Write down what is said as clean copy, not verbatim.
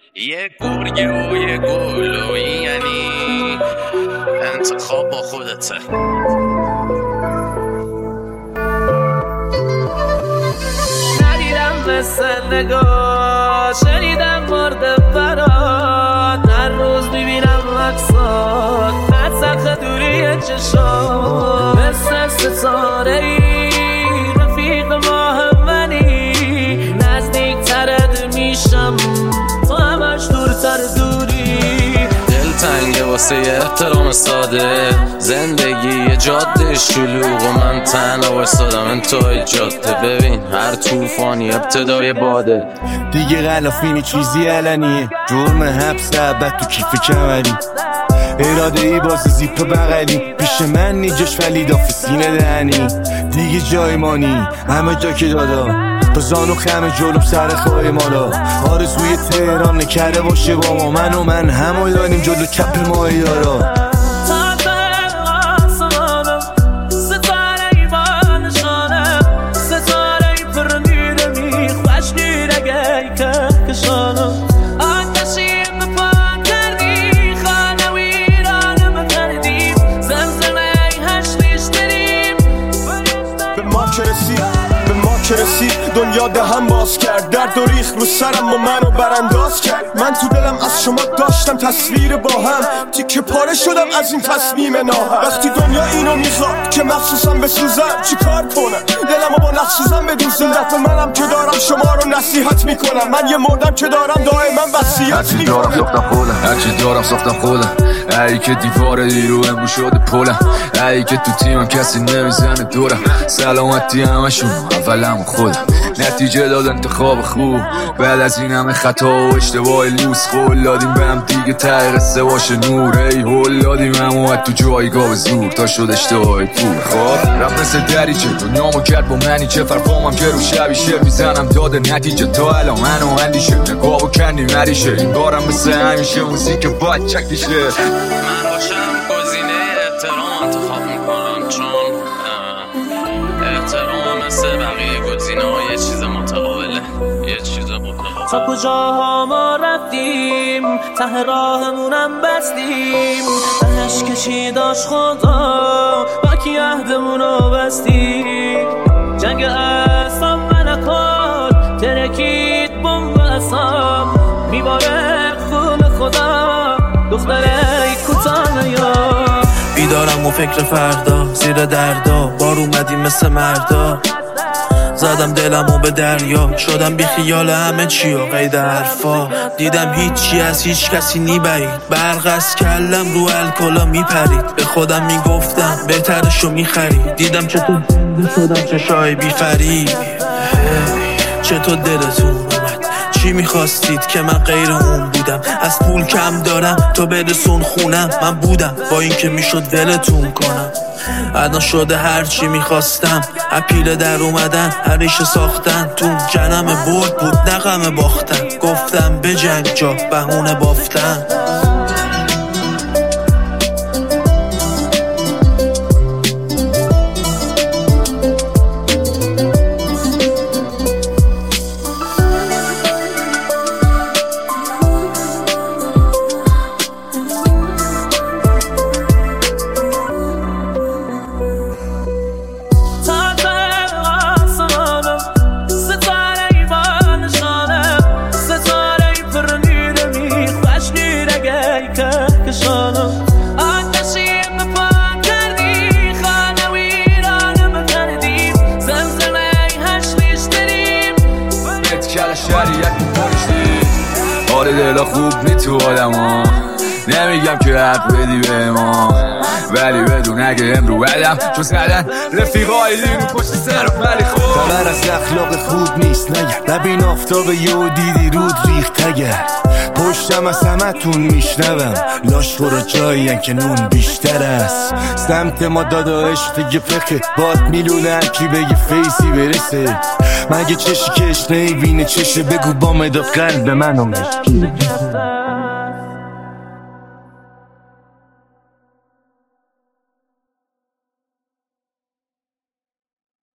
یه گرگه و یه گل و یعنی انتخاب با خودته. ندیدم مثل نگاه، شنیدم مورد برات، هر روز میبینم عکسات از سقف دوری چشات، مثل ستاره ای رفیق ماه منی، نزدیک ترد میشم تو همش دورتر دوری. دل تنگه واسه احترام ساده، زندگی یه جاده شلوغ و من تنها وایسادم انتهای جاده. ببین هر طوفانی ابتدای باده، دیگه غلافینی چیزی علنیه، جرم حبس ابد تو کیف کمری، اراده ای باز زیپ بغلی، پیش من نیجاش ولی داف سینه دهنی، دیگه جای مانی همه جا که دادا، با زانو خم جلوم سر خواهی مالا، آرزوی تهران نکرده باشه با ما، من و من همو داریم جلو چپ ماهی دارا. رسید دنیا دهم باز کرد، درد و ریخ رو سرم و منو برانداز کرد. من تو دلم از شما داشتم تصویر با هم، تیکه پاره شدم از این تصمیم ناهم. وقتی دنیا اینو میخواد که مخصوصم بسوزم، چی کار کنم دلمو با نخسوزم بدوزم؟ دفعه منم که دارم شما رو نصیحت میکنم، من یه مردم که دارم دائما وصیت میکنم. هرچی دارم ساختم خودم، ای که دیوار دیرو امرو شده پلم، ای که تو تیمم کسی نمیزنه دورم، سلامتی همشون اولم خودم. نتیجه داد انتخاب خوب بعد از این همه خطا و اشتباه لوس، قول دادیم به هم دیگه ته قصه باشه نور، ای هول دادیم هم اومد تو جایگاه زور تا شد اشتباه پول. خب رفت مثل دریچه دنیامو کرد با منی، چه فرقامم که رو شبیشه میزنم داده نتیجه، تا الان منو اندیشه نگاه و کنی مریشه، این بارم مثل همیشه موزیک باید چکیشه. من باشم گزینه احترام انتخاب میکنم، چون احترام مثل بقیه گزینه ها یه چیز متقابله، یه چیز متقابل. تا کجاها ما رفتیم ته راهمونم بستیم، تهش کشی داشت خدا با کی عهدمونو بستیم. جنگ اصاب ملکات ترکید بمب اصاب، میباره خون خدا دختره کوتاه یا بیدارم و فکر فردا زیر دردا، بار اومدیم مثل مردا، زدم دلمو به دریا، شدم بی خیال همه چی و قید حرفا، دیدم هیچی از هیچ کسی نیبرید، برق از کلم رو الکلا میپرید، به خودم میگفتم بهترشو میخرید، دیدم چطور زنده شدم چشای بی فرید. چطور دلتون اومد چی میخواستید که من غیر اون بودم، از پول کم دارم تو برسون خونم، من بودم با این که میشد ولتون کنم، الان شده هرچی میخواستم، اپیله در اومدن هریشه ساختن، تو جنم برد بود نغم باختن، گفتم به جنگ جا بهونه بافتن. آره دلا خوب نی تو آدم ها، نمیگم که حق بدی به ما، ولی بدون اگه امرو بدم چون زدن رفیقای لیمو پشت سرم، ولی خوب خبر از اخلاق خوب نیست نگه، ببین آفتاب یهو دیدی رود ریخت اگر، پشتم از همتون میشنوم لاش برو جایین که نون بیشتر است، سمت ما دادا عشق دیگه فقه باد میلونه هرکی بگه فیسی برسه، مگه چشی که اشنهی بینه چشه بگو با مداد قلب منو مشکی.